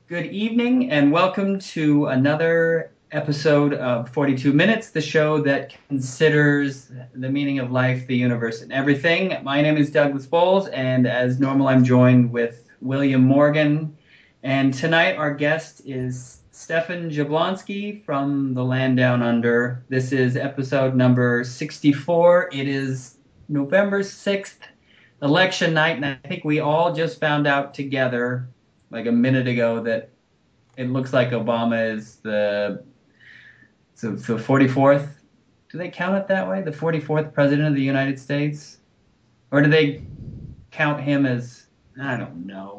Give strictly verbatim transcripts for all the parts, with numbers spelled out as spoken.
Good evening, and welcome to another episode of forty-two Minutes, the show that considers the meaning of life, the universe, and everything. My name is Douglas Bowles, and as normal, I'm joined with William Morgan. And tonight, our guest is Stefan Jablonski from the Land Down Under. This is episode number sixty-four. It is November sixth, election night, and I think we all just found out together like a minute ago that it looks like Obama is the so the forty-fourth. Do they count it that way? The forty-fourth president of the United States, or do they count him as I don't know?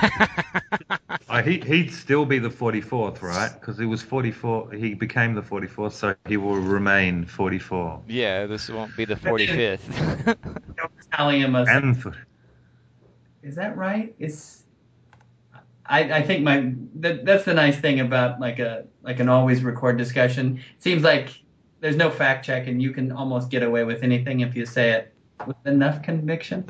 uh, he he'd still be the forty-fourth, right? Because he was forty-four. He became the forty-fourth, so he will remain forty-four. Yeah, this won't be the forty-fifth. Don't tally him as. And for, is that right? It's. I, I think my that, that's the nice thing about like a like an always record discussion. It seems like there's no fact check, and you can almost get away with anything if you say it with enough conviction.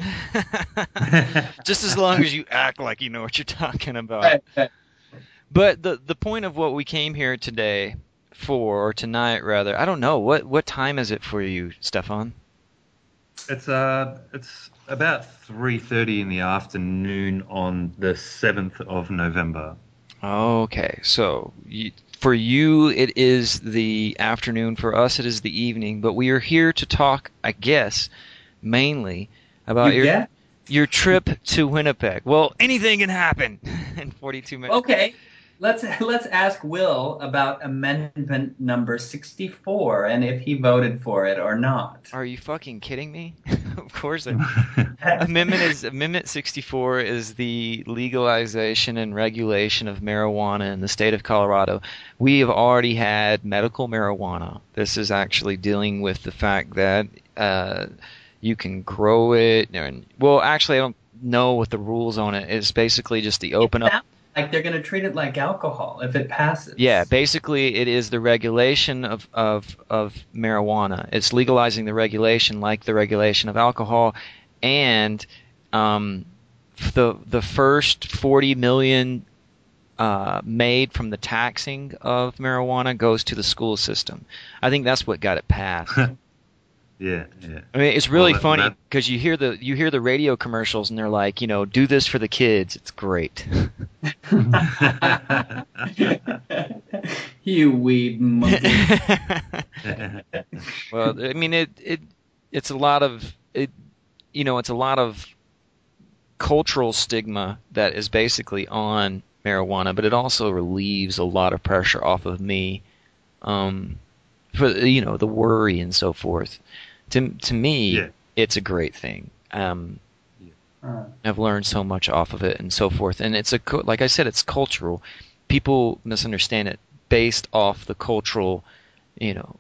Just as long as you act like you know what you're talking about. Right, right. But the the point of what we came here today for, or tonight rather, I don't know. What what time is it for you, Stefan? it's uh it's about three thirty in the afternoon on the seventh of November. Okay, so you, for you it is the afternoon. For us it is the evening. But we are here to talk, I guess, mainly about You your get? your trip to Winnipeg. Well, anything can happen in forty-two minutes. Okay. Let's let's ask Will about amendment number sixty-four and if he voted for it or not. Are you fucking kidding me? Of course. I, amendment is Amendment sixty-four is the legalization and regulation of marijuana in the state of Colorado. We have already had medical marijuana. This is actually dealing with the fact that uh, you can grow it. And, well, actually, I don't know what the rules on it. It's basically just the open up. Like they're going to treat it like alcohol if it passes. Yeah, basically it is the regulation of, of, of marijuana. It's legalizing the regulation like the regulation of alcohol, and um, the the first forty million uh, made from the taxing of marijuana goes to the school system. I think that's what got it passed. Yeah, yeah. I mean, it's really Well, that- funny that- because you hear the you hear the radio commercials and they're like, you know, do this for the kids. It's great. You weed monkey. Well, I mean, it it it's a lot of it, you know, it's a lot of cultural stigma that is basically on marijuana, but it also relieves a lot of pressure off of me, um, for you know the worry and so forth. To to me, Yeah. it's a great thing. Um, Uh, I've learned so much off of it and so forth, and it's a cu- like I said, it's cultural. People misunderstand it based off the cultural, you know,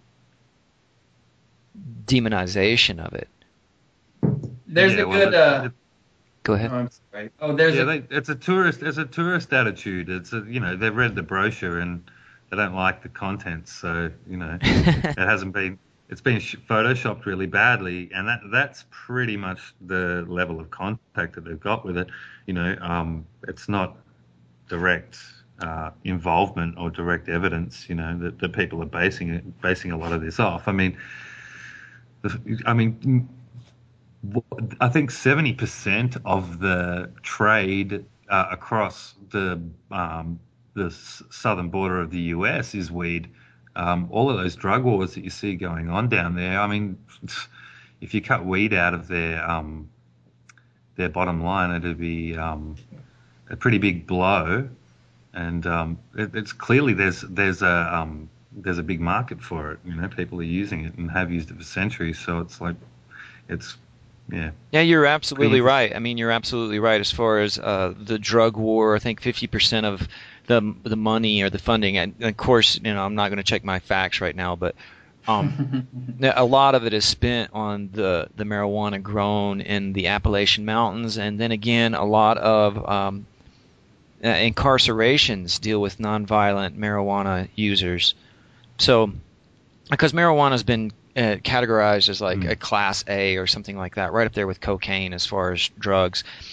demonization of it. there's Yeah, a well, good. it- Uh, it- Go oh, ahead. I'm sorry. Oh, there's yeah, a. they, it's a tourist. It's a tourist attitude. It's a, you know they've read the brochure and they don't like the contents, so you know it hasn't been. It's been sh- photoshopped really badly, and that that's pretty much the level of contact that they've got with it. You know, um, it's not direct uh, involvement or direct evidence. You know that, that people are basing it, basing a lot of this off. I mean, the, I mean, I think seventy percent of the trade uh, across the um, the s- southern border of the U S is weed. Um, all of those drug wars that you see going on down there. I mean, if you cut weed out of their um, their bottom line, it'd be um, a pretty big blow. And um, it, it's clearly there's there's a um, there's a big market for it. You know, people are using it and have used it for centuries. So it's like it's yeah. Yeah, you're absolutely Pretty- right. I mean, you're absolutely right as far as uh, the drug war. I think fifty percent of the the money or the funding, and of course, you know, I'm not going to check my facts right now, but um, a lot of it is spent on the, the marijuana grown in the Appalachian Mountains, and then again, a lot of um, uh, incarcerations deal with nonviolent marijuana users. So, because marijuana has been uh, categorized as like Mm. a class A or something like that, right up there with cocaine as far as drugs.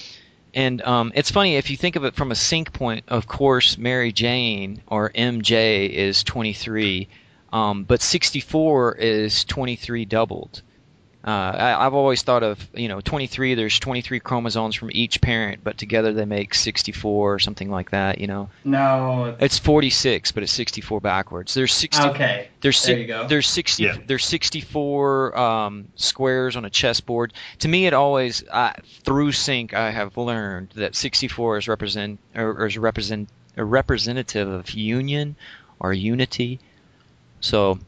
And um, it's funny if you think of it from a sync point. Of course, Mary Jane or M J is twenty-three, um, but sixty-four is twenty-three doubled. Uh, I, I've always thought of, you know, twenty-three, there's twenty-three chromosomes from each parent, but together they make sixty-four or something like that, you know. No. It's forty-six, but it's sixty-four backwards. There's sixty. Okay. There's there you go. There's sixty. Yeah. There's sixty-four um, squares on a chessboard. To me, it always uh, through sync I have learned that sixty-four is represent or, or is represent a representative of union or unity. So.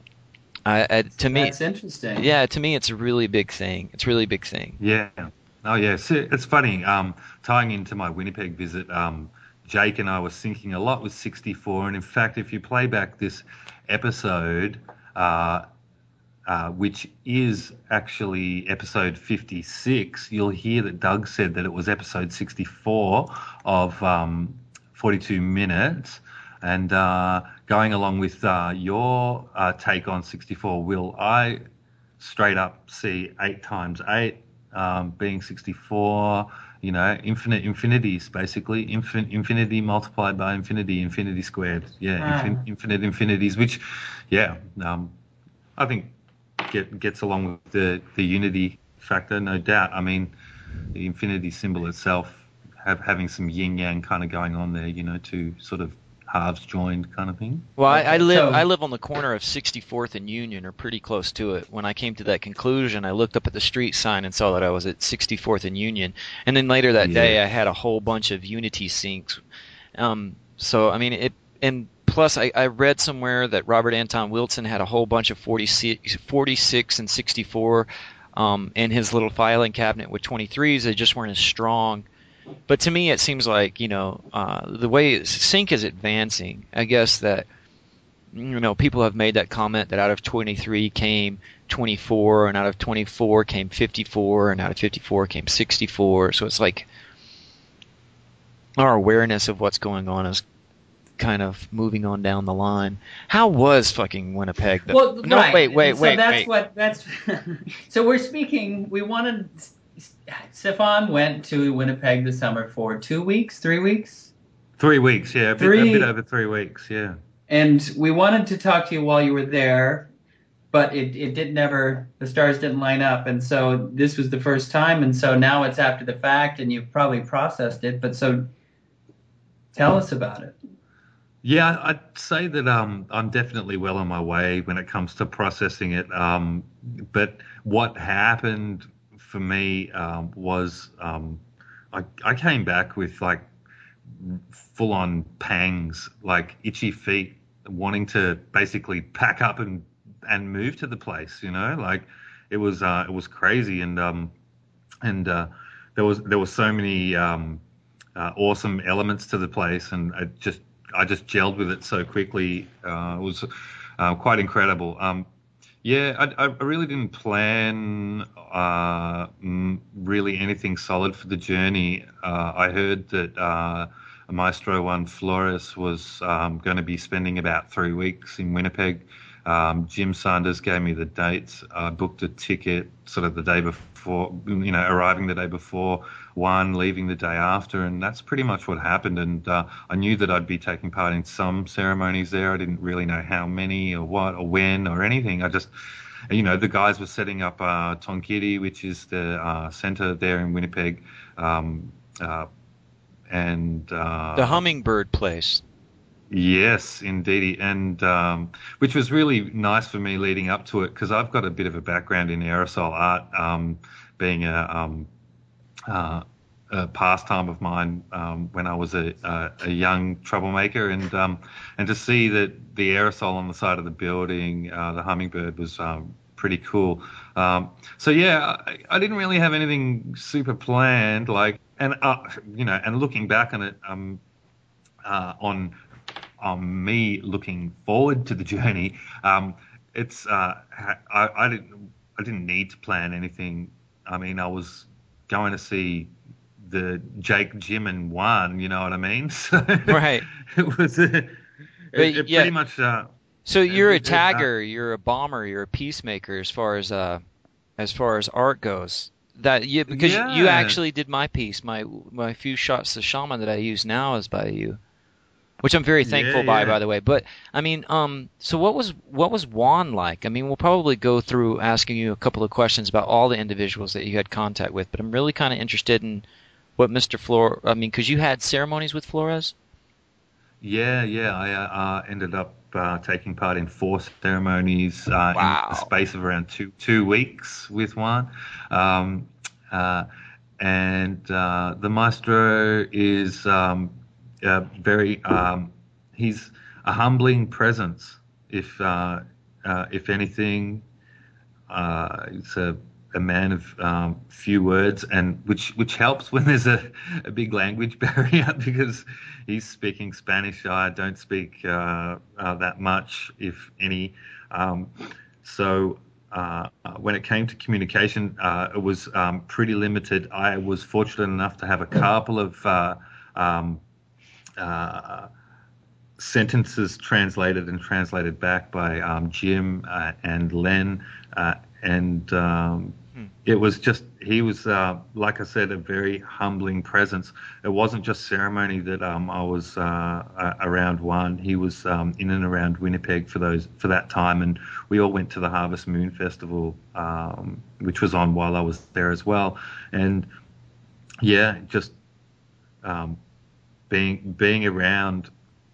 I, I, to me, that's interesting. Yeah, to me, it's a really big thing. It's a really big thing. Yeah. Oh, yeah. So it's funny. Um, tying into my Winnipeg visit, um, Jake and I were syncing a lot with sixty-four. And in fact, if you play back this episode, uh, uh, which is actually episode fifty-six, you'll hear that Doug said that it was episode sixty-four of um, forty-two minutes. And uh, going along with uh, your uh, take on sixty-four, Will, I straight up see eight times eight um, being sixty-four, you know, infinite infinities, basically. Infinite infinity multiplied by infinity, infinity squared. Yeah, ah. infin- infinite infinities, which, yeah, um, I think get, gets along with the, the unity factor, no doubt. I mean, the infinity symbol itself have, having some yin-yang kind of going on there, you know, to sort of halves joined kind of thing. Well, I, I live So- I live on the corner of sixty-fourth and Union, or pretty close to it. When I came to that conclusion, I looked up at the street sign and saw that I was at sixty-fourth and Union. And then later that Yeah. day, I had a whole bunch of Unity syncs. Um, so I mean, it and plus I, I read somewhere that Robert Anton Wilson had a whole bunch of forty-six, forty-six and sixty-four um, in his little filing cabinet with twenty-threes. They just weren't as strong. But to me, it seems like, you know, uh, the way sync is advancing, I guess that, you know, people have made that comment that out of twenty-three came twenty-four, and out of twenty-four came fifty-four, and out of fifty-four came sixty-four. So it's like our awareness of what's going on is kind of moving on down the line. How was fucking Winnipeg? Though? Well, no, right. wait, wait, so wait. that's wait. what that's. So we're speaking. We wanted. Stefan went to Winnipeg this summer for two weeks, three weeks, Three weeks, yeah, a bit, Three- a bit over three weeks, yeah. and we wanted to talk to you while you were there, but it it did never. The stars didn't line up, and so this was the first time, and so now it's after the fact, and you've probably processed it. But so, tell us about it. Yeah, I'd say that um, I'm definitely well on my way when it comes to processing it. Um, but what happened for me um, was um, I, I came back with like full-on pangs, like itchy feet, wanting to basically pack up and, and move to the place. You know, like it was uh, it was crazy, and um, and uh, there was there were so many um, uh, awesome elements to the place, and I just I just gelled with it so quickly. Uh, it was uh, quite incredible. Um, yeah, I, I really didn't plan uh, really anything solid for the journey. Uh, I heard that uh, Maestro Juan Flores was um, going to be spending about three weeks in Winnipeg. Um, Jim Sanders gave me the dates. I booked a ticket sort of the day before, you know, arriving the day before, one leaving the day after, and that's pretty much what happened. And uh, I knew that I'd be taking part in some ceremonies there. I didn't really know how many or what or when or anything. I just, you know, the guys were setting up uh, Tonkiri, which is the uh, center there in Winnipeg, um, uh, and uh, The Hummingbird place. Yes, indeedy, and um, which was really nice for me leading up to it, because I've got a bit of a background in aerosol art, um, being a, um, uh, a pastime of mine um, when I was a, a, a young troublemaker, and um, and to see that the aerosol on the side of the building, uh, the Hummingbird, was um, pretty cool. Um, so yeah, I, I didn't really have anything super planned, like, and uh, you know, and looking back on it, um, uh, on on me looking forward to the journey, um, it's uh, I, I didn't I didn't need to plan anything. I mean, I was going to see the Jake, Jim, and Juan. You know what I mean? So Right. It was uh, it, it yeah. pretty much. Uh, So you're a it- it- tagger, you're a bomber, you're a peacemaker as far as uh, as far as art goes. that you because Yeah. you actually did my piece, my my few shots of shaman that I use now is by you, which I'm very thankful Yeah, by, yeah. by the way. But I mean, um, so what was what was Juan like? I mean, we'll probably go through asking you a couple of questions about all the individuals that you had contact with, but I'm really kind of interested in what Mister Flores. I mean, because you had ceremonies with Flores. Yeah, yeah. I uh, uh, ended up uh, taking part in four ceremonies uh, in Wow. the space of around two two weeks with one. Um, uh, and uh, the maestro is um, uh, very. Um, he's a humbling presence. If uh, uh, if anything, uh, it's a a man of um, few words, and which which helps when there's a, a big language barrier because he's speaking Spanish. I don't speak uh, uh, that much, if any. Um, so uh, when it came to communication, uh, it was um, pretty limited. I was fortunate enough to have a couple of uh, um, uh, sentences translated and translated back by um, Jim uh, and Len, uh, and um, Hmm. it was just he was uh, like I said, a very humbling presence. It wasn't just ceremony that um, I was uh, uh, around one. He was um, in and around Winnipeg for those for that time, and we all went to the Harvest Moon Festival, um, which was on while I was there as well. And yeah, just um, being being around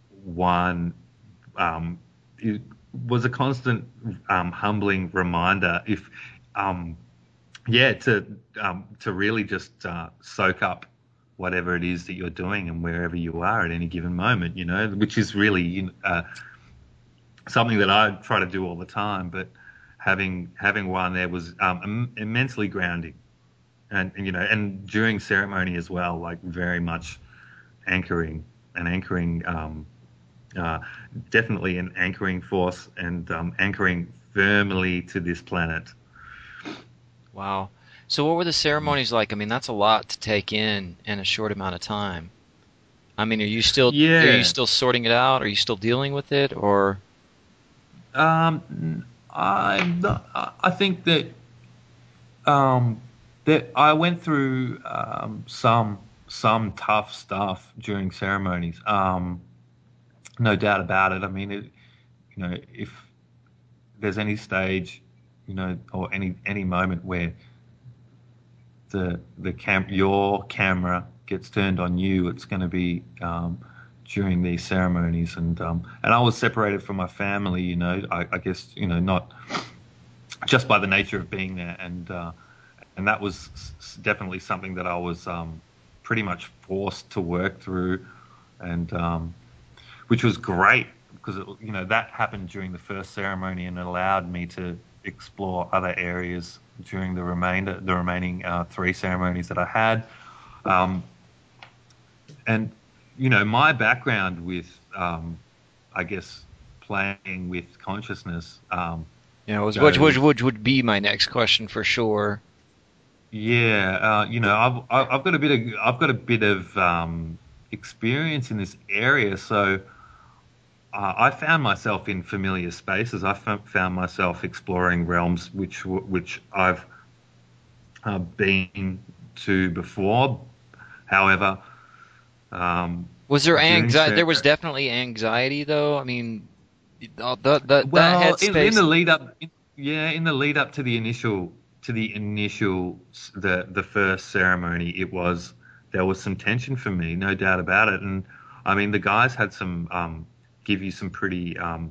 one um, it was a constant um, humbling reminder. If um, yeah, to um, to really just uh, soak up whatever it is that you're doing and wherever you are at any given moment, you know, which is really uh, something that I try to do all the time. But having having one there was um, im- immensely grounding, and, and you know, and during ceremony as well, like very much anchoring and anchoring. Um, Uh, definitely an anchoring force and um, anchoring firmly to this planet. Wow. So what were the ceremonies like? I mean, that's a lot to take in in a short amount of time. I mean, are you still Yeah. are you still sorting it out? Are you still dealing with it, or? Um, I I think that um, that I went through um, some some tough stuff during ceremonies. Um, no doubt about it. I mean, it, you know, if there's any stage, you know, or any any moment where the the cam your camera gets turned on you, it's going to be um, during these ceremonies. And um, and I was separated from my family, you know. I, I guess you know not just by the nature of being there, and uh, and that was definitely something that I was um, pretty much forced to work through, and um, which was great because it, you know that happened during the first ceremony and it allowed me to explore other areas during the remainder, the remaining uh, three ceremonies that I had. Um, and, you know, my background with, um, I guess, playing with consciousness. Um, You know, which, goes, which, which would be my next question for sure. Yeah, uh, you know, I've I've got a bit of I've got a bit of um, experience in this area, so uh, I found myself in familiar spaces. I found myself exploring realms which which I've uh, been to before. However, um, Was there during anxiety? There cer- was definitely anxiety, though. I mean, uh, that that well, that in, in headspace. the lead up, in, yeah, in the lead up to the initial to the initial the the first ceremony, it was there was some tension for me, no doubt about it. And I mean, the guys had some um, give you some pretty um,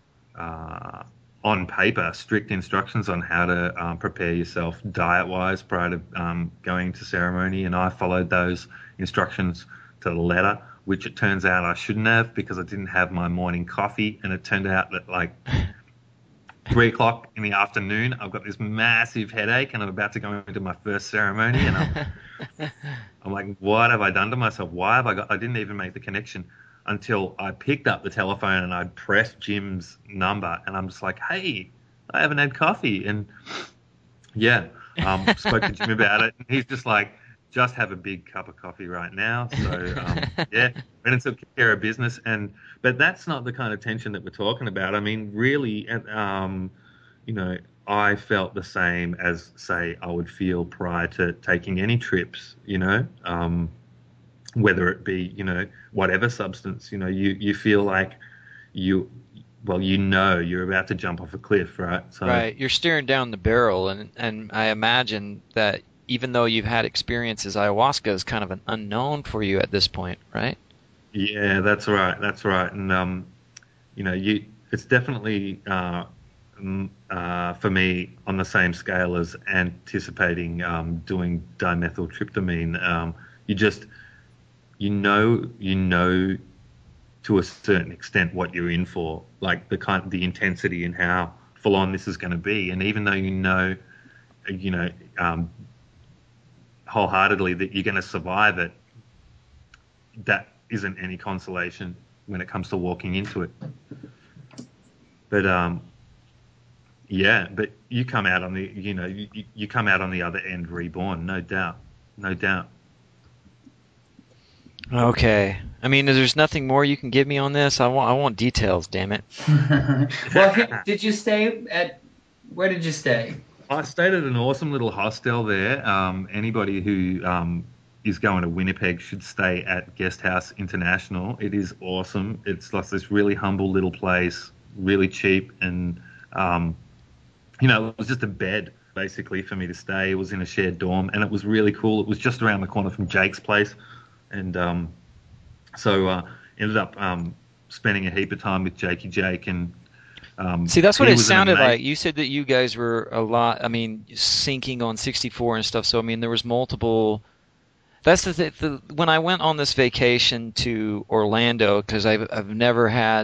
uh, on paper strict instructions on how to um, prepare yourself diet wise prior to um, going to ceremony, and I followed those instructions to the letter. Which it turns out I shouldn't have because I didn't have my morning coffee, and it turned out that like three o'clock in the afternoon, I've got this massive headache, and I'm about to go into my first ceremony, and I'm, I'm like, what have I done to myself? Why have I got? I didn't even make the connection until I picked up the telephone and I pressed Jim's number, and I'm just like, hey, I haven't had coffee, and yeah, um, spoke to Jim about it, and he's just like, just have a big cup of coffee right now. So um, yeah, went and took care of business, and but that's not the kind of tension that we're talking about. I mean, really, um, you know, I felt the same as, say, I would feel prior to taking any trips, you know, um, whether it be, you know, whatever substance, you know, you, you feel like you, well, you know, you're about to jump off a cliff, right? So, right. You're staring down the barrel, and, and I imagine that even though you've had experiences, ayahuasca is kind of an unknown for you at this point, right? Yeah, that's right. That's right. And, um, you know, you, it's definitely, uh, Uh, for me, on the same scale as anticipating um, doing dimethyltryptamine. Um, you just, you know, you know, to a certain extent what you're in for, like the kind, the intensity and how full on this is going to be. And even though you know, you know, um, wholeheartedly that you're going to survive it, that isn't any consolation when it comes to walking into it. But um. Yeah, but you come out on the, you know, you, you come out on the other end reborn, no doubt, no doubt. Okay, I mean, there's nothing more you can give me on this. I want, I want details. Damn it. Well, did you stay at? Where did you stay? I stayed at an awesome little hostel there. Um, anybody who um, is going to Winnipeg should stay at Guest House International. It is awesome. It's like this really humble little place, really cheap, and um, you know, it was just a bed, basically, for me to stay. It was in a shared dorm, and it was really cool. It was just around the corner from Jake's place. And um, so uh, ended up um, spending a heap of time with Jakey Jake. And um, see, that's what it sounded like. You said that you guys were a lot, I mean, syncing on sixty-four and stuff. So, I mean, there was multiple... That's the thing. The, when I went on this vacation to Orlando, because I've, I've never had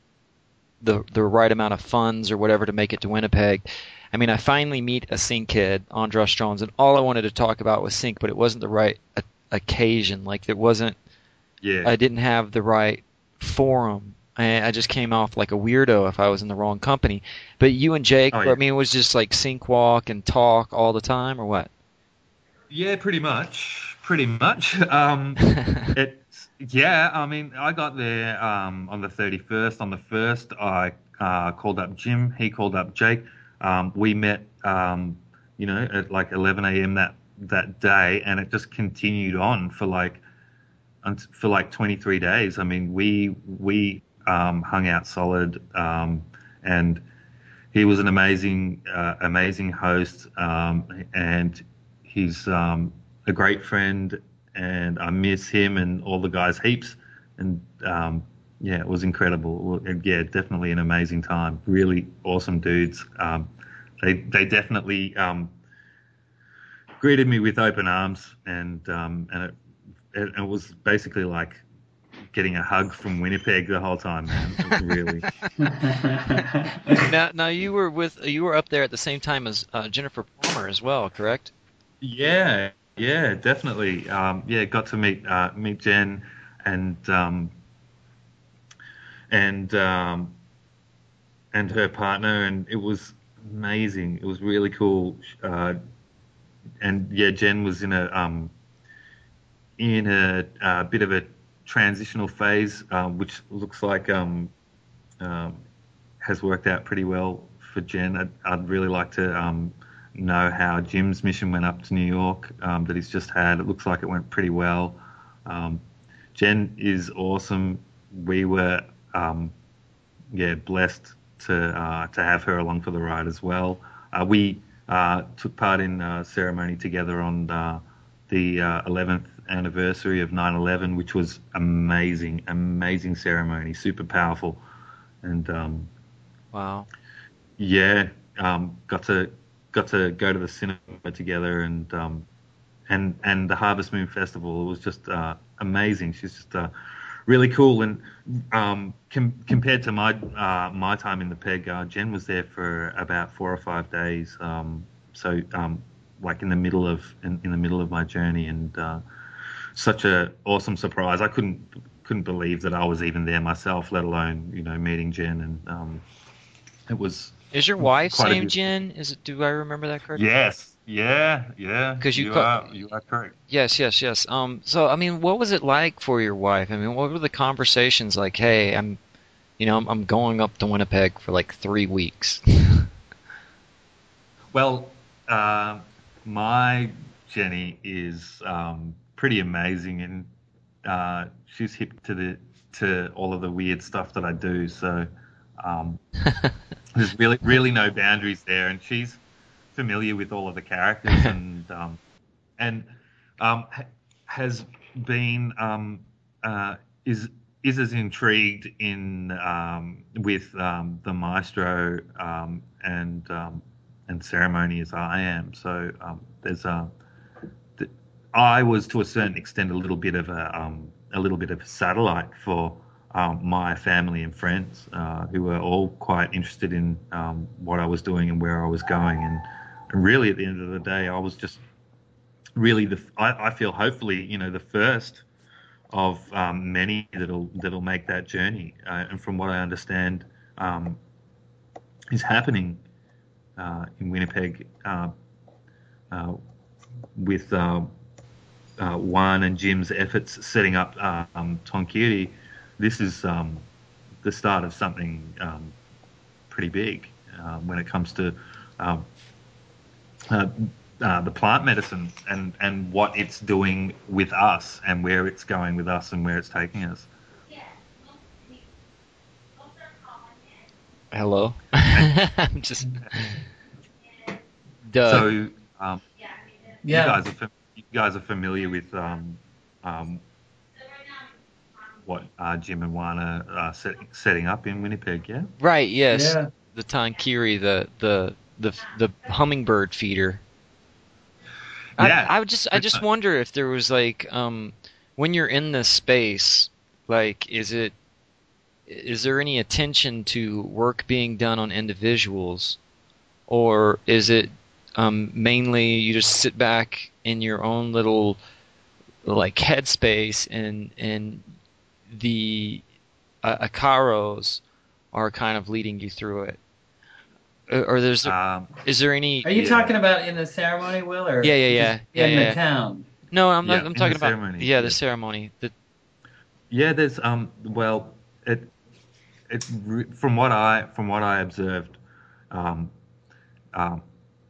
the the right amount of funds or whatever to make it to Winnipeg. I mean, I finally meet a sync kid, Andros Jones, and all I wanted to talk about was sync, but it wasn't the right a- occasion. Like, there wasn't, yeah. I didn't have the right forum. I, I just came off like a weirdo if I was in the wrong company. But you and Jake, oh, yeah. I mean, it was just like sync walk and talk all the time, or what? Yeah, pretty much. Pretty much. Um, it. Yeah, I mean, I got there um, on the thirty-first. On the first, I uh, called up Jim. He called up Jake. Um, we met, um, you know, at like eleven a.m. that that day, and it just continued on for like for like twenty-three days. I mean, we we um, hung out solid, um, and he was an amazing uh, amazing host, um, and he's um, a great friend. And I miss him and all the guys heaps. And, um, yeah, it was incredible. And yeah, definitely an amazing time. Really awesome dudes. Um, they they definitely um, greeted me with open arms. And um, and it, it, it was basically like getting a hug from Winnipeg the whole time, man. It was really. now, now, you were with you were up there at the same time as uh, Jennifer Palmer as well, correct? Yeah. Yeah, definitely. Um, yeah, got to meet uh, meet Jen and um, and um, and her partner, and it was amazing. It was really cool. Uh, and yeah, Jen was in a um, in a, a bit of a transitional phase, um, which looks like um, um, has worked out pretty well for Jen. I'd, I'd really like to. Um, know how Jim's mission went up to New York um, that he's just had. It looks like it went pretty well. Um, Jen is awesome. We were, um, yeah, blessed to uh, to have her along for the ride as well. Uh, we uh, took part in a ceremony together on uh, the uh, eleventh anniversary of nine eleven, which was amazing, amazing ceremony, super powerful. And um, wow, yeah, um, got to got to go to the cinema together, and um, and and the Harvest Moon Festival. It was just uh, amazing. She's just uh, really cool. And um, com- compared to my uh, my time in the Peg, uh, Jen was there for about four or five days. Um, so um, like in the middle of in, in the middle of my journey, and uh, such a awesome surprise. I couldn't couldn't believe that I was even there myself, let alone you know meeting Jen. And um, it was. Is your wife's name Jen? Is it? Do I remember that correctly? Yes. Yeah. Yeah. Because you, you co- are you are correct. Yes. Yes. Yes. Um. So I mean, what was it like for your wife? I mean, what were the conversations like? Hey, I'm, you know, I'm, I'm going up to Winnipeg for like three weeks. Well, uh, my Jenny is um, pretty amazing, and uh, she's hip to the to all of the weird stuff that I do. So um, there's really really no boundaries there, and she's familiar with all of the characters, and um, and um, ha- has been um, uh, is is as intrigued in um, with um, the maestro um, and um, and ceremony as I am. So um, there's a th- I was to a certain extent a little bit of a um, a little bit of a satellite for um, my family and friends uh, who were all quite interested in um, what I was doing and where I was going, and, and really at the end of the day I was just really the I, I feel hopefully you know the first of um, many that'll that'll make that journey, uh, and from what I understand, um, is happening uh, in Winnipeg uh, uh, with uh, uh, Juan and Jim's efforts setting up uh, um, Tonkiri. This is um, the start of something um, pretty big uh, when it comes to um, uh, Uh, the plant medicine and, and what it's doing with us and where it's going with us and where it's taking us. Hello. I'm just. Duh. So um, yeah. you guys are fam- you guys are familiar with um, um, what uh, Jim and Juan are uh, set, setting up in Winnipeg, yeah? Right. Yes. Yeah. The Tonkiri, the the the the hummingbird feeder. Yeah. I, I would just I just wonder if there was like um when you're in this space, like is it is there any attention to work being done on individuals, or is it um mainly you just sit back in your own little like headspace and and the uh, Ikaros are kind of leading you through it? Or there's Um, is there any? Are you Yeah. talking about in the ceremony, Will, or Yeah, yeah, yeah. just Yeah, in yeah. the town? No, I'm Yeah, not, I'm in talking the about ceremony, yeah, yeah. the ceremony. The, Yeah, there's um well it it re- from what I from what I observed, um, um,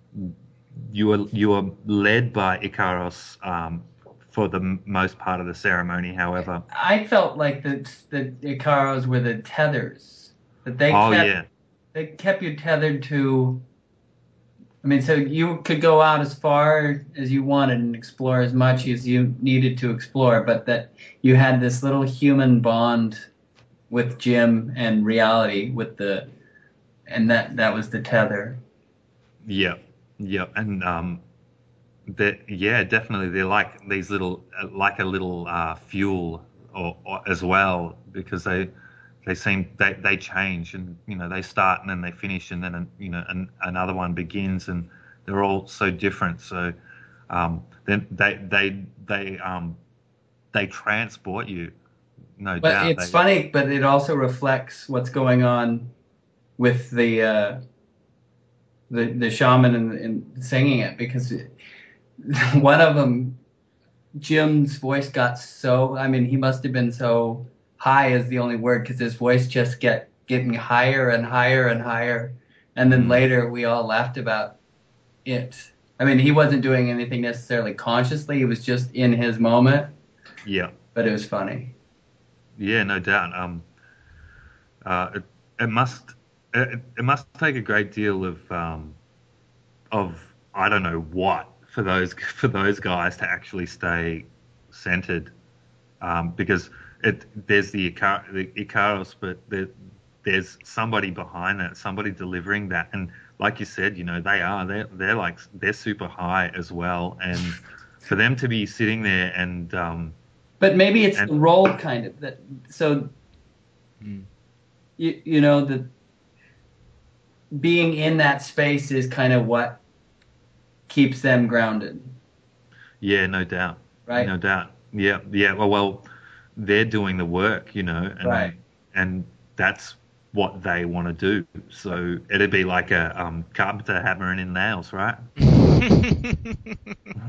you are you are led by Ikaros um, for the m- most part of the ceremony. However, I felt like the the Ikaros were the tethers that they oh kept. yeah, They kept you tethered to. I mean, so you could go out as far as you wanted and explore as much as you needed to explore, but that you had this little human bond with Jim and reality with the, and that that was the tether. yeah, yeah, and um, that yeah, definitely they're like these little uh, like a little uh, fuel or, or as well because they. They seem they, they change and you know they start and then they finish and then you know an, another one begins and they're all so different. So um, then they they they um they transport you, no But doubt. it's They, funny, but it also reflects what's going on with the uh, the the shaman and, and singing it because it, one of them, Jim's voice got so. I mean, he must have been so. High is the only word because his voice just get getting higher and higher and higher, and then Mm. later we all laughed about it. I mean, he wasn't doing anything necessarily consciously; he was just in his moment. yeah, But it was funny. yeah, no doubt. Um, uh, it, it must it, it must take a great deal of um of I don't know what for those for those guys to actually stay centered, um, because. It, there's the, Icar- the Ikaros, but there, there's somebody behind that, somebody delivering that, and like you said, you know, they are they're they're like they're super high as well, and for them to be sitting there and um, But maybe it's and, the role kind of that. So, Mm. you you know, the being in that space is kind of what keeps them grounded, yeah, no doubt, right? no doubt, yeah, yeah. Well, well. They're doing the work, you know, and Right. and that's what they want to do. So it'd be like a um, carpenter hammering in nails, right?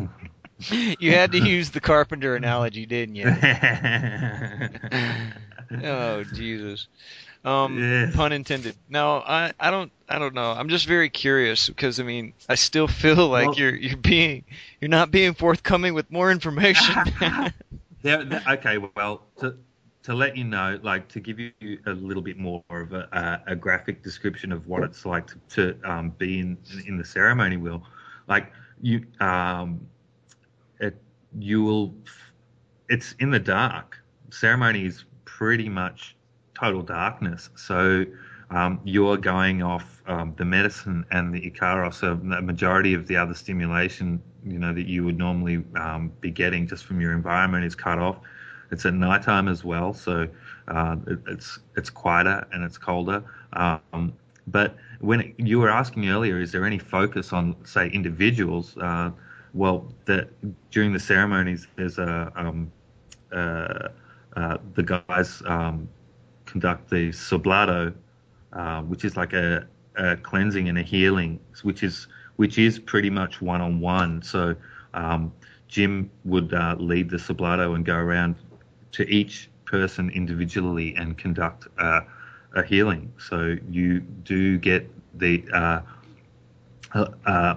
You had to use the carpenter analogy, didn't you? Oh, Jesus. Um, Yes. pun intended. No, I, I don't, I don't know. I'm just very curious because I mean, I still feel like Well- you're, you're being, you're not being forthcoming with more information. There, there- okay, well, to to let you know, like to give you a little bit more of a, a, a graphic description of what it's like to, to um, be in in the ceremony, Will, like you um, it you will, it's in the dark. Ceremony is pretty much total darkness, so. Um, you're going off um, the medicine and the Icaros, so the majority of the other stimulation, you know, that you would normally um, be getting just from your environment is cut off. It's at nighttime as well, so uh, it, it's it's quieter and it's colder. Um, but when it, you were asking earlier, is there any focus on, say, individuals? Uh, well, the, during the ceremonies, there's a um, uh, uh, the guys um, conduct the soblado, uh, which is like a, a cleansing and a healing, which is which is pretty much one on one. So um, Jim would uh, lead the soblado and go around to each person individually and conduct uh, a healing. So you do get the uh, uh, uh,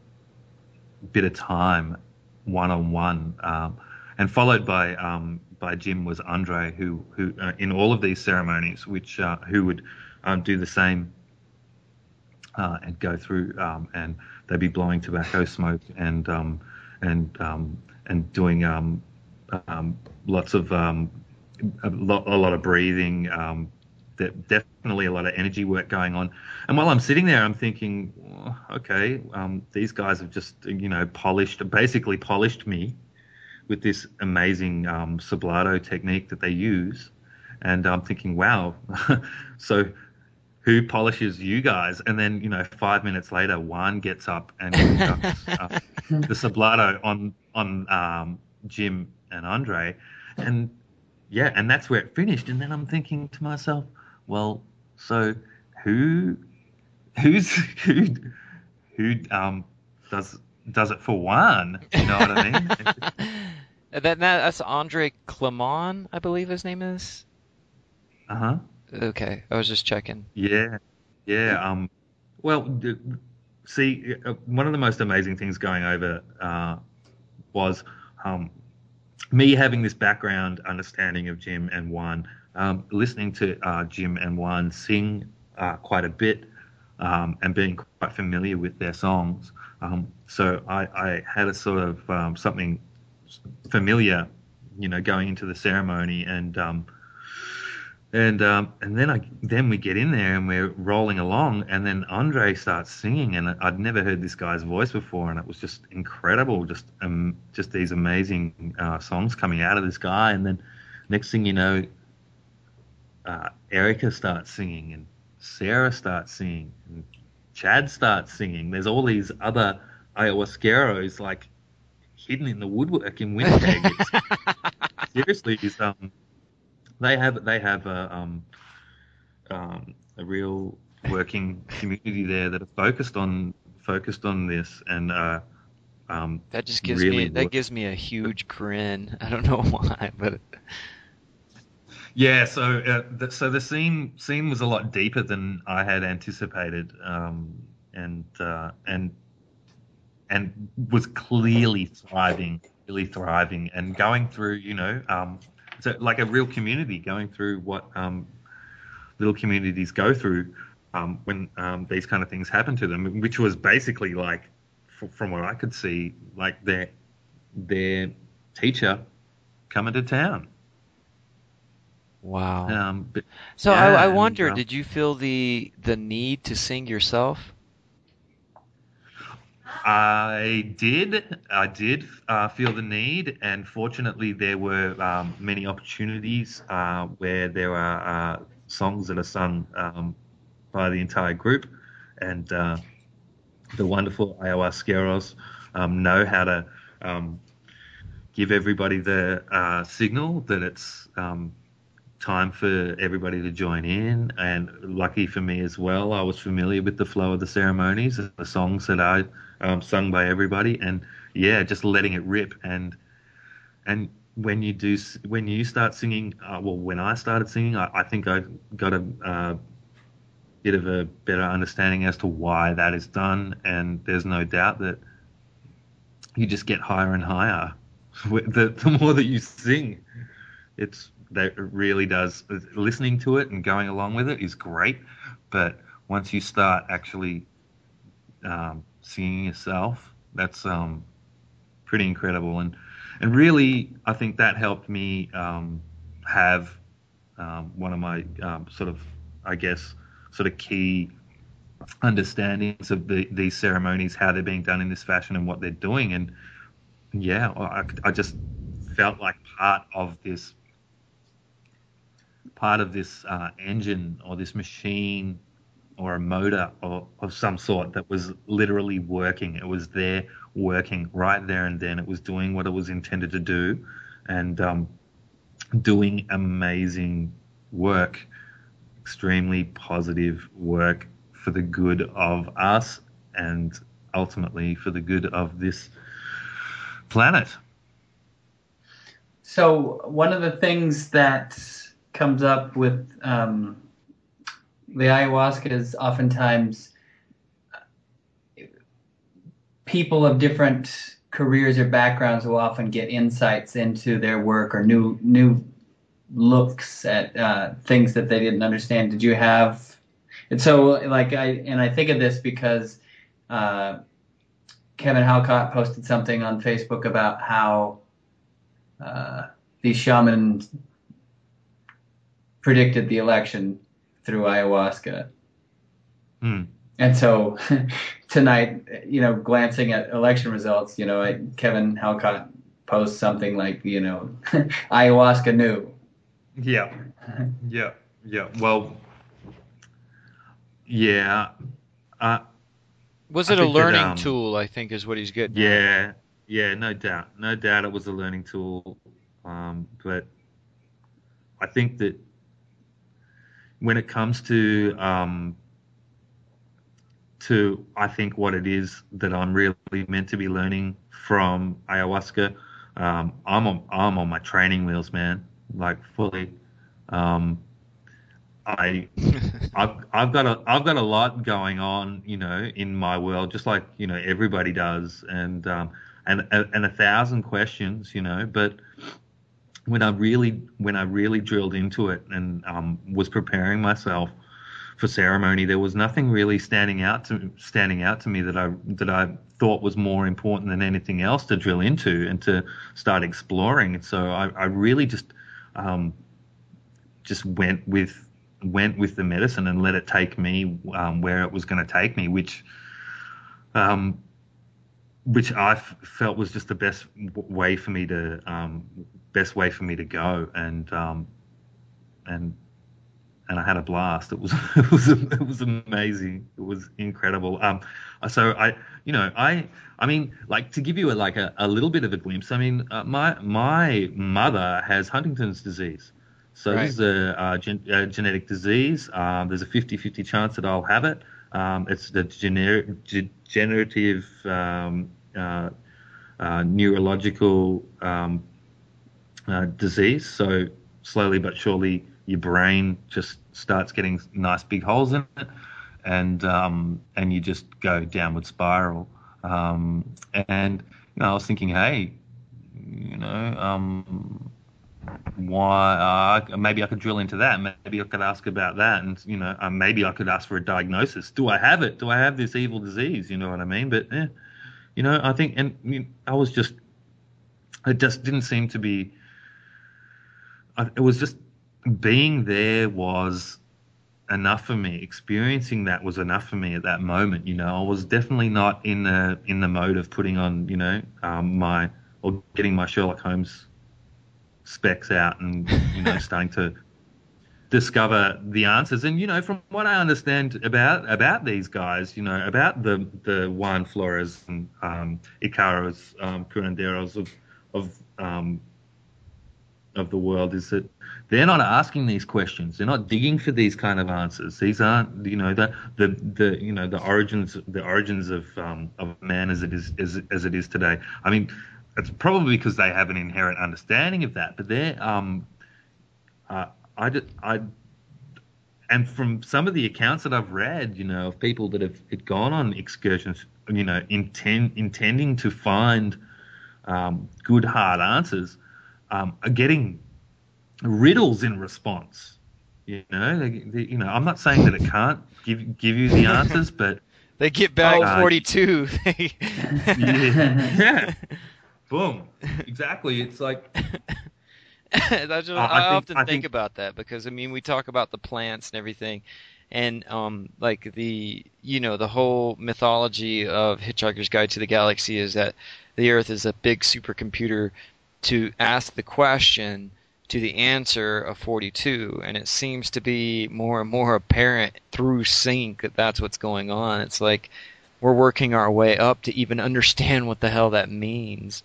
bit of time one on one, and followed by um, by Jim was Andre, who who uh, in all of these ceremonies, which uh, who would um, do the same uh, and go through, um, and they'd be blowing tobacco smoke and um, and um, and doing um, um, lots of um, a, lot, a lot of breathing. Um, that definitely a lot of energy work going on. And while I'm sitting there, I'm thinking, oh, okay, um, these guys have just you know polished, basically polished me with this amazing um, soblado technique that they use. And I'm thinking, wow, so who polishes you guys? And then, you know, five minutes later, Juan gets up and conducts uh, the soblado on, on um, Jim and Andre. And yeah, and that's where it finished. And then I'm thinking to myself, well, so who, who's, who, who um, does, does it for Juan? You know what I mean? that, that that's Andre Clement, I believe his name is. Uh huh. Okay, I was just checking. Yeah, yeah. Um, well, d- see, uh, one of the most amazing things going over uh, was um, me having this background understanding of Jim and Juan, um, listening to uh, Jim and Juan sing uh, quite a bit, um, and being quite familiar with their songs. Um, so I, I had a sort of um, something familiar, you know, going into the ceremony, and um, and um, and then I then we get in there and we're rolling along, and then Andre starts singing, and I'd never heard this guy's voice before, and it was just incredible, just um, just these amazing uh, songs coming out of this guy, and then next thing you know, uh, Erica starts singing, and Sarah starts singing, and Chad starts singing. There's all these other ayahuasqueros like hidden in the woodwork in Winnipeg. It's, seriously, it's, um, they have they have a um, um, a real working community there that are focused on focused on this, and uh, um, that just gives really me that work. gives me a huge grin. I don't know why, but yeah. So uh, the, so the scene scene was a lot deeper than I had anticipated, um, and uh, and and was clearly thriving, really thriving, and going through, you know. Um, So like a real community going through what um, little communities go through um, when um, these kind of things happen to them, which was basically like, f- from what I could see, like their their teacher coming to town. wow. Um, but, So yeah, I, I and, wonder, uh, did you feel the the need to sing yourself? I did. I did uh, feel the need, and fortunately, there were um, many opportunities uh, where there are uh, songs that are sung um, by the entire group, and uh, the wonderful ayahuasqueros um, know how to um, give everybody the uh, signal that it's um, time for everybody to join in. And lucky for me as well, I was familiar with the flow of the ceremonies, the songs that I um, sung by everybody, and yeah, just letting it rip. And and when you do when you start singing, uh, well, when I started singing, I, I think I got a uh, bit of a better understanding as to why that is done, and there's no doubt that you just get higher and higher the, the more that you sing. It's that it really does. Listening to it and going along with it is great, but once you start actually um, singing yourself, that's um, pretty incredible. And and really, I think that helped me um, have um, one of my um, sort of, I guess, sort of key understandings of the, these ceremonies, how they're being done in this fashion and what they're doing. And yeah, I, I just felt like part of this, part of this uh, engine or this machine or a motor or, of some sort that was literally working. It was there working right there and then. It was doing what it was intended to do, and um, doing amazing work, extremely positive work for the good of us and ultimately for the good of this planet. So one of the things that comes up with um, the ayahuasca is oftentimes people of different careers or backgrounds will often get insights into their work or new new looks at uh, things that they didn't understand. Did you have? And so, like, I and I think of this because uh, Kevin Halcott posted something on Facebook about how uh, these shamans predicted the election through ayahuasca. Hmm. And so tonight, you know, glancing at election results, you know, I, Kevin Halcott posts something like, you know, ayahuasca knew. Yeah, yeah, yeah. Well, yeah. Uh, Was I it a think that, learning um, tool, I think is what he's getting at. Yeah, yeah, no doubt. No doubt it was a learning tool. Um, but I think that when it comes to, um, to, I think what it is that I'm really meant to be learning from ayahuasca, um, I'm on, I'm on my training wheels, man, like fully. Um, I, I've, I've got a, I've got a lot going on, you know, in my world, just like, you know, everybody does. And, um, and, and a thousand questions, you know, but when I really, when I really drilled into it and, um, was preparing myself for ceremony, there was nothing really standing out to, standing out to me that I, that I thought was more important than anything else to drill into and to start exploring. And so I, I really just, um, just went with, went with the medicine and let it take me um, where it was going to take me, which um, which I f- felt was just the best w- way for me to um, best way for me to go, and um, and and I had a blast. It was it was it was amazing. It was incredible. Um, so I you know I I mean, like, to give you a, like a, a little bit of a glimpse. I mean, uh, my my mother has Huntington's disease. So Right. this is a, uh gen- a genetic disease. Um, there's a fifty-fifty chance that I'll have it. Um, it's the gener- degenerative um, uh, uh, neurological um, uh, disease. So slowly but surely, your brain just starts getting nice big holes in it, and um, and you just go downward spiral. Um, and you know, I was thinking, hey, you know. Um, why uh, maybe I could drill into that. Maybe I could ask about that, and you know, uh, maybe I could ask for a diagnosis. Do I have it? Do I have this evil disease? You know what I mean? But eh, you know, I think, and you know, I was just, it just didn't seem to be. It was just being there was enough for me. Experiencing that was enough for me at that moment. You know, I was definitely not in the in the mode of putting on, you know, um, my or getting my Sherlock Holmes specs out and, you know, starting to discover the answers. And, you know, from what I understand about about these guys, you know, about the the Juan Flores and um, Icaros, um, Curanderos of of um, of the world, is that they're not asking these questions. They're not digging for these kind of answers. These aren't, you know, the the, the you know the origins the origins of um, of man as it is as, as it is today. I mean, it's probably because they have an inherent understanding of that. But they're um, uh, I just, I. And from some of the accounts that I've read, you know, of people that have gone on excursions, you know, intend, intending to find um, good, hard answers, um, are getting riddles in response. You know, they, they, you know, I'm not saying that it can't give give you the answers, but they get back uh, forty-two. yeah, yeah, boom, exactly. It's like. That's just, I, I, I think, often I think think, about that because I mean we talk about the plants and everything, and um like the you know the whole mythology of Hitchhiker's Guide to the Galaxy is that the Earth is a big supercomputer to ask the question to the answer of forty-two, and it seems to be more and more apparent through sync that that's what's going on. It's like we're working our way up to even understand what the hell that means,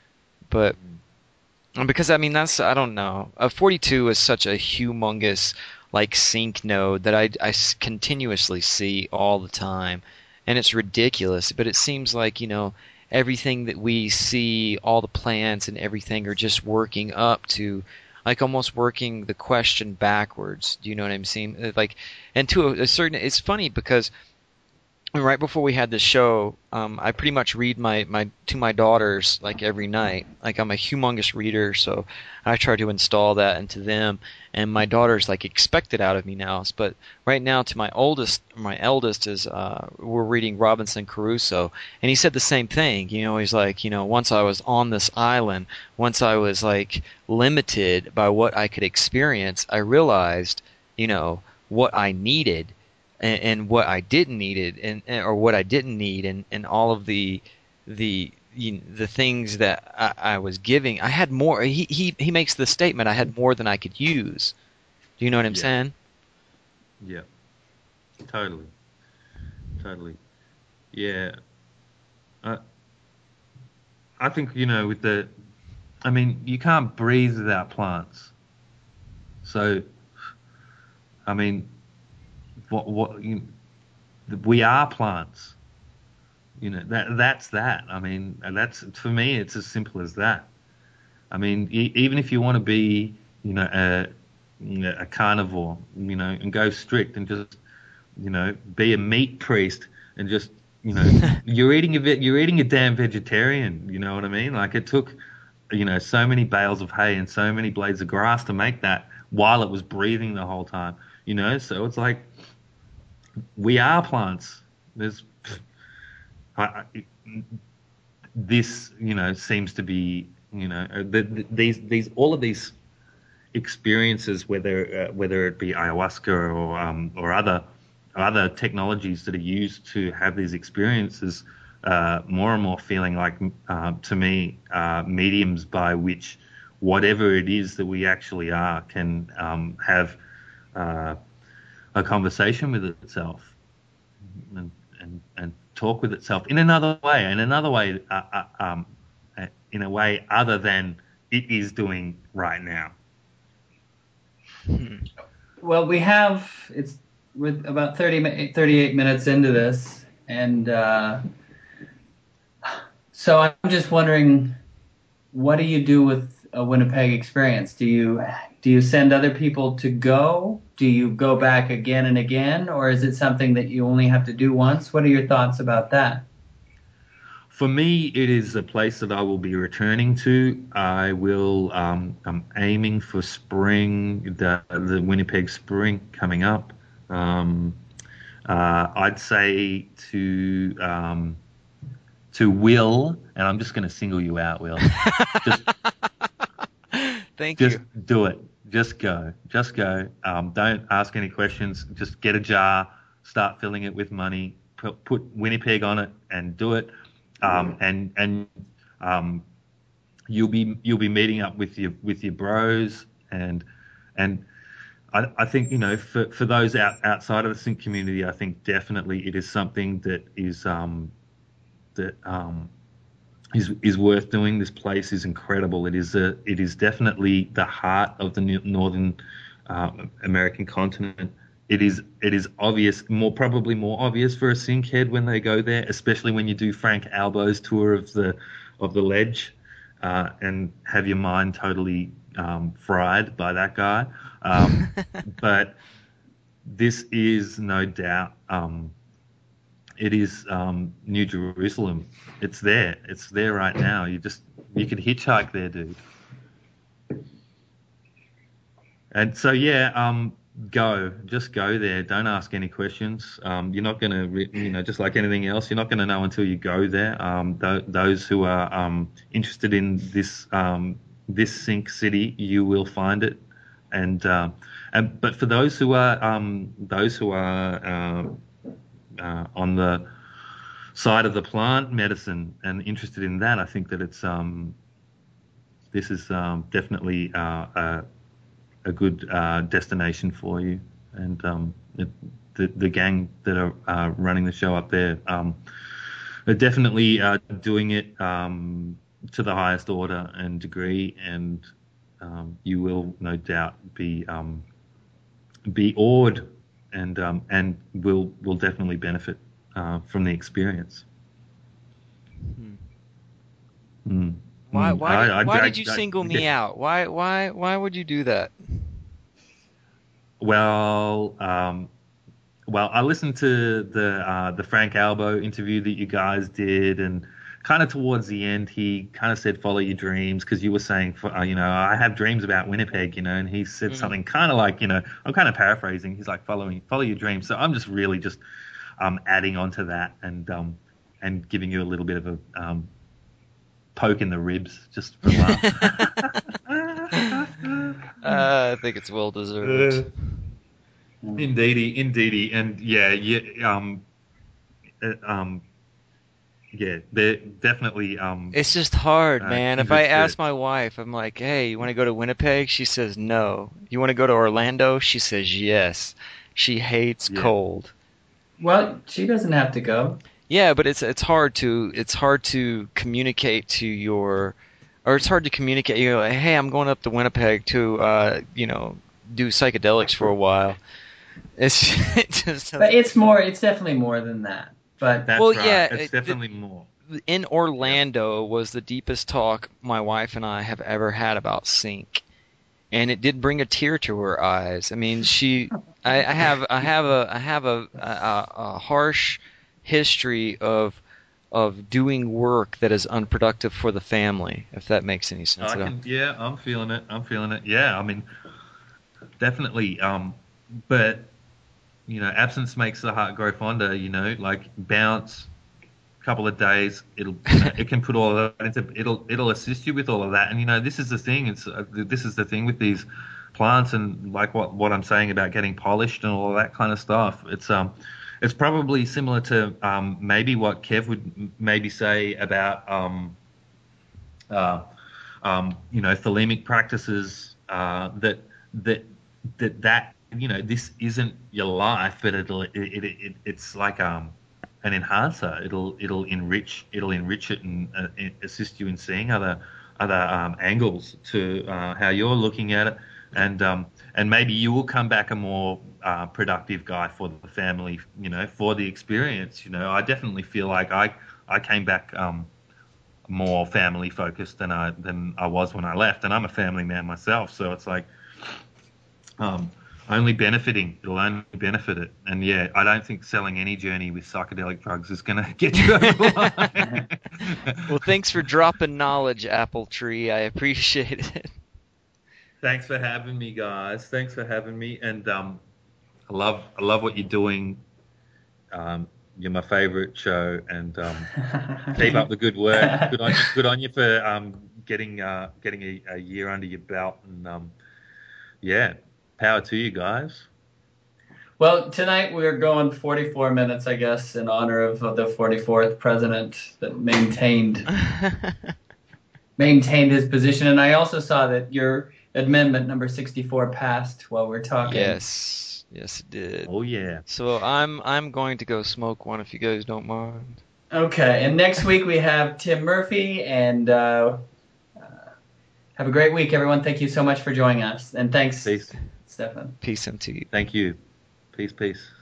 but. Because I mean that's I don't know. Uh, forty-two is such a humongous like sync node that I, I continuously see all the time, and it's ridiculous. But it seems like you know everything that we see, all the plants and everything are just working up to, like almost working the question backwards. Do you know what I'm saying? Like, and to a, a certain, it's funny because. Right before we had this show, um, I pretty much read my, my to my daughters like every night. Like I'm a humongous reader, so I try to install that into them. And my daughters like expect it out of me now. But right now, to my oldest, my eldest is uh, we're reading Robinson Crusoe, and he said the same thing. You know, he's like, you know, once I was on this island, once I was like limited by what I could experience, I realized, you know, what I needed. And, and what I didn't need it, and, and or what I didn't need, and, and all of the the you know, the things that I, I was giving, I had more. He, he he makes the statement, I had more than I could use. Do you know what I'm yeah. saying? Yeah, totally, totally. Yeah, uh, I think you know with the, I mean, you can't breathe without plants. So, I mean. What what you, we are plants, you know that that's that. I mean, that's for me. It's as simple as that. I mean, e- even if you want to be, you know, a, a carnivore, you know, and go strict and just, you know, be a meat priest and just, you know, you're eating a bit, you're eating a damn vegetarian. You know what I mean? Like it took, you know, so many bales of hay and so many blades of grass to make that while it was breathing the whole time. You know, so it's like. We are plants. There's I, I, this, you know, seems to be, you know, the, the, these these all of these experiences, whether uh, whether it be ayahuasca or um, or other other technologies that are used to have these experiences, uh, more and more feeling like, uh, to me, uh, mediums by which whatever it is that we actually are can um, have. Uh, a conversation with itself and, and and talk with itself in another way, in another way, uh, uh, um, uh, in a way other than it is doing right now. Well, we have, it's with about thirty, thirty-eight minutes into this, and uh, so I'm just wondering, what do you do with a Winnipeg experience? Do you do you send other people to go? Do you go back again and again, or is it something that you only have to do once? What are your thoughts about that? For me, it is a place that I will be returning to. I will. Um, I'm aiming for spring, the the Winnipeg Spring coming up. Um, uh, I'd say to um, to Will, and I'm just going to single you out, Will. Just, Thank just you. do it. Just go. Just go. Um, don't ask any questions. Just get a jar, start filling it with money, put, put Winnipeg on it, and do it. Um, and and um, you'll be you'll be meeting up with your with your bros, and and I, I think, you know, for, for those out, outside of the sync community, I think definitely it is something that is um, that um, is is worth doing. This place is incredible. It is a it is definitely the heart of the northern uh, American continent. It is it is obvious, more probably more obvious for a sync head when they go there, especially when you do Frank Albo's tour of the of the ledge. uh, and have your mind totally um, fried by that guy. Um, but this is no doubt, um, it is um, New Jerusalem. It's there. It's there right now. You just you could hitchhike there, dude. And so yeah, um, go, just go there. Don't ask any questions. Um, you're not gonna, re- you know, just like anything else, you're not gonna know until you go there. Um, th- those who are um, interested in this um, this Sink City, you will find it. And uh, and but for those who are um, those who are uh, uh, on the side of the plant medicine and interested in that, I think that it's um, this is um, definitely uh, a a good uh, destination for you, and um, it, the the gang that are uh, running the show up there um, are definitely uh, doing it um, to the highest order and degree, and um, you will no doubt be um, be awed, and um, and will will definitely benefit uh, from the experience. Hmm. Mm. Why? Mm. Why? I- Did, I- why I- did you I- single me out? Why? Why? Why would you do that? Well, um, well, I listened to the uh, the Frank Albo interview that you guys did, and kind of towards the end, he kind of said, "Follow your dreams," because you were saying, uh, you know, I have dreams about Winnipeg, you know, and he said Mm. something kind of like, you know, I'm kind of paraphrasing. He's like, "Following, follow your dreams." So I'm just really just um, adding on to that and um, and giving you a little bit of a um, poke in the ribs, just for laugh. Uh, I think it's well deserved. Indeedy, indeedy, and yeah, yeah, um, uh, um, yeah, they're definitely um. It's just hard, uh, man. If kindred I ask spirits. my wife, I'm like, "Hey, you want to go to Winnipeg?" She says no. You want to go to Orlando? She says yes. She hates Yeah. cold. Well, she doesn't have to go. Yeah, but it's it's hard to it's hard to communicate to your, or it's hard to communicate. You know, hey, I'm going up to Winnipeg to uh, you know, do psychedelics for a while. It's it just But it's more. It's definitely more than that. But That's Well, right. yeah, it's it- definitely more. in Orlando was the deepest talk my wife and I have ever had about Sync, and it did bring a tear to her eyes. I mean, she, I, I have, I have a, I have a, a, a harsh history of, of doing work that is unproductive for the family. If that makes any sense I at all. can, yeah, I'm feeling it. I'm feeling it. Yeah, I mean, definitely. Um, but you know, absence makes the heart grow fonder. You know, like bounce, couple of days, it'll you know, it can put all of that into it'll it'll assist you with all of that. And you know, this is the thing. It's uh, this is the thing with these plants and like what what I'm saying about getting polished and all of that kind of stuff. It's um. It's probably similar to um, maybe what Kev would m- maybe say about um, uh, um, you know thelemic practices uh, that that that that you know this isn't your life, but it'll it, it, it it's like um, an enhancer. It'll it'll enrich it'll enrich it and uh, assist you in seeing other other um, angles to uh, how you're looking at it, and um, and maybe you will come back a more uh, productive guy for the family, you know, for the experience. You know, I definitely feel like I I came back um, more family focused than I than I was when I left, and I'm a family man myself, so it's like um, only benefiting. It'll only benefit it, and yeah, I don't think selling any journey with psychedelic drugs is going to get you over the line. Well, thanks for dropping knowledge, Apple Tree. I appreciate it. Thanks for having me, guys. Thanks for having me, and um, I love I love what you're doing. Um, you're my favorite show, and um, keep up the good work. Good on you, good on you for um, getting uh, getting a, a year under your belt, and um, yeah, power to you guys. well, tonight we're going forty-four minutes, I guess, in honor of, of the forty-fourth president that maintained maintained his position. And I also saw that your amendment number sixty-four passed while we're talking. Yes, yes, it did. Oh yeah. So I'm I'm going to go smoke one if you guys don't mind. Okay, and next week we have Tim Murphy, and uh, uh, have a great week, everyone. Thank you so much for joining us, and thanks, Peace. Stefan. Peace into you. Thank you. Peace. Peace.